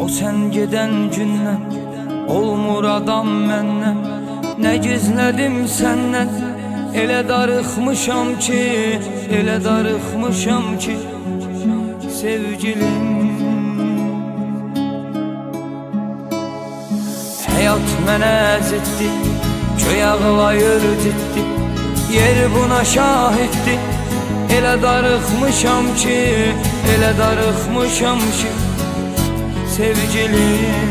sen gedən gündən olmur adam məndən. Nə gizlədim səndən, elə darıxmışam ki, elə darıxmışam ki sevgilim. Həyat mənə əzitdi, köy ağlayır ciddi, yer buna şahiddi. Elə darıxmışam ki, elə darıxmışam ki sevgilim.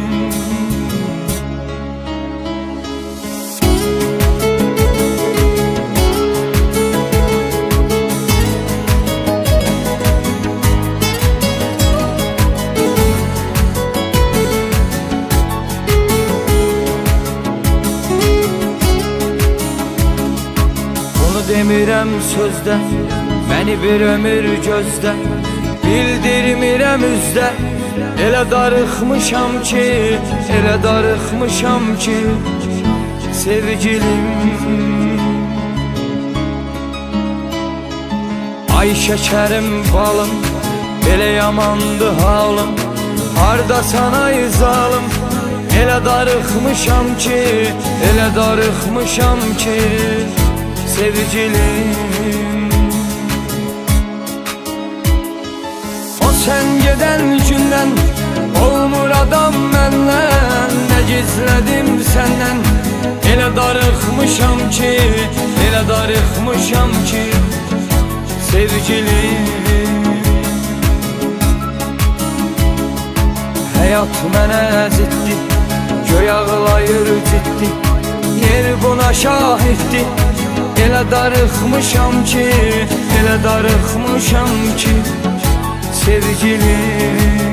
Demirəm sözdə, məni bir ömür gözdə, bildirmirəm üzdə. Elə darıxmışam ki, elə darıxmışam ki sevgilim. Ay şəkərim balım, belə yamandı halım, hardasan ay zalım. Elə darıxmışam ki, elə darıxmışam ki sevgilim. O sen gedən gündən olmur adam məndən. Nə gizlədim səndən, elə darıxmışam ki, elə darıxmışam ki sevgilim. Həyat mənə əzitdi, göy ağlayır ciddi, yer buna şahiddi. Elə darıxmışam ki, elə darıxmışam ki sevgilim.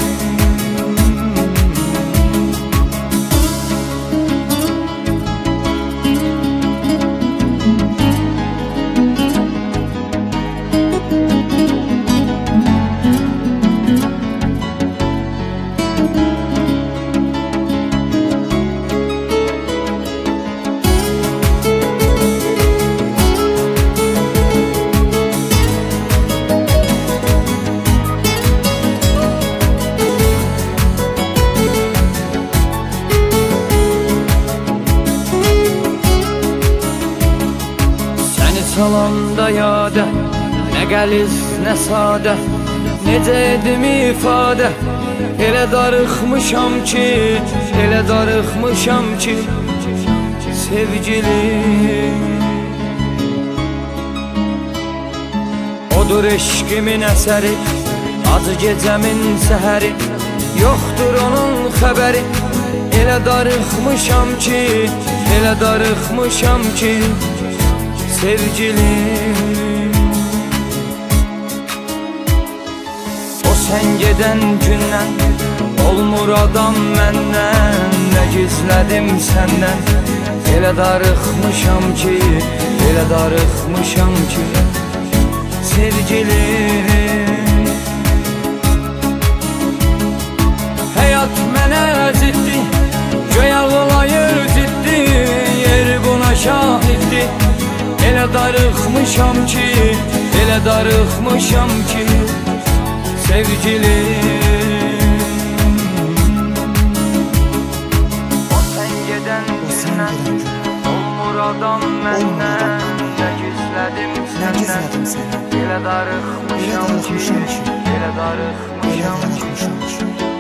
Salanda yadə, nə qəliz, nə sadə, necə edim ifadə. Elə darıxmışam ki, elə darıxmışam ki sevgilim. Odur eşqimin əsəri, acı gecəmin səhəri, yoxdur onun xəbəri. Elə darıxmışam ki, elə darıxmışam ki sevgilim. O sen gedən gündən olmur adam məndən. Nə gizlədim səndən, elə darıxmışam ki, elə darıxmışam ki sevgilim. Həyat mənə əzitdi, göy ağlayır ciddi, yer buna şahiddi. Elə darıxmışam ki, elə darıxmışam ki sevgilim. O sen gedən gündən olmur adam məndən. Nə gizlədim səndən, elə darıxmışam ki, elə darıxmışam ki